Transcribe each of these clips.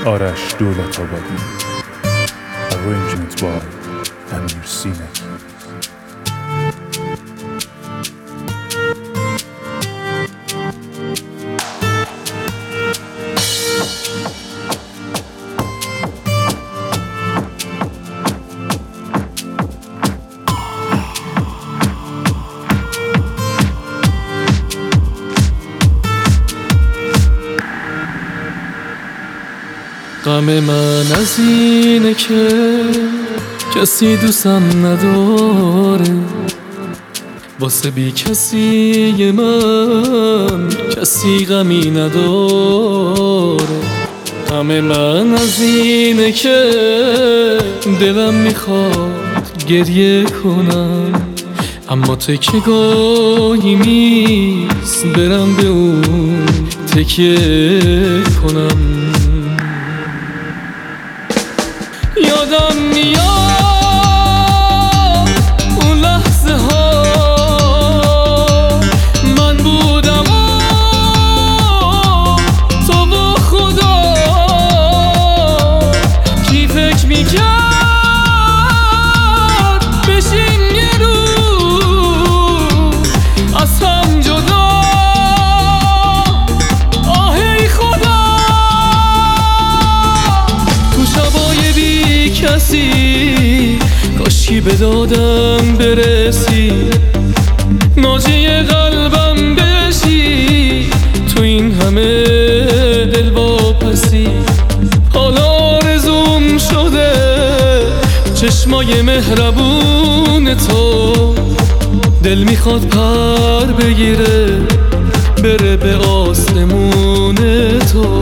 آرش دولت‌آبادی. Arrangement by امیر سینکی. غم من از اینه که کسی دوستم نداره، واسه بی کسی من کسی غمی نداره. غم من از اینه که دلم میخواد گریه کنم، اما تکیه گاهی نیست برم به اون تکیه کنم. یادم میاد اون لحظه ها من بودم و تو با خدا، کی فکر میکرد بشیم یه روز از هم جدا. آهی خدا تو شبای بی کسی کاشکی به دادم برسی، ناجی قلبم بشی تو این همه دل واپسی. حالا آرزوم شده چشمای مهربون تو، دل میخواد پر بگیره بره به آسمون تو.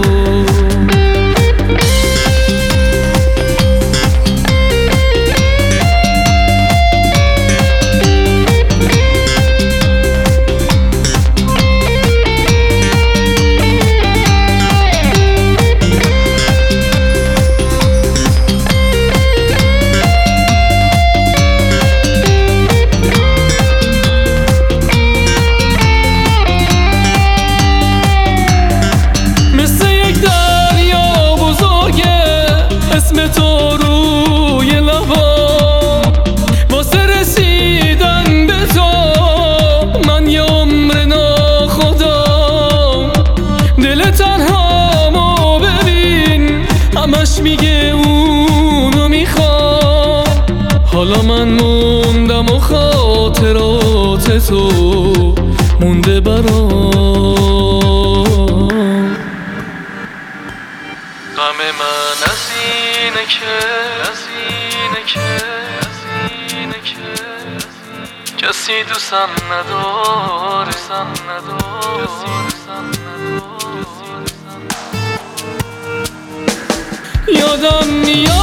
میگه اونو میخوام، حالا من موندم و خاطرات تو مونده برام. غم من از اینه که کسی دوستم نداره. یادم میاد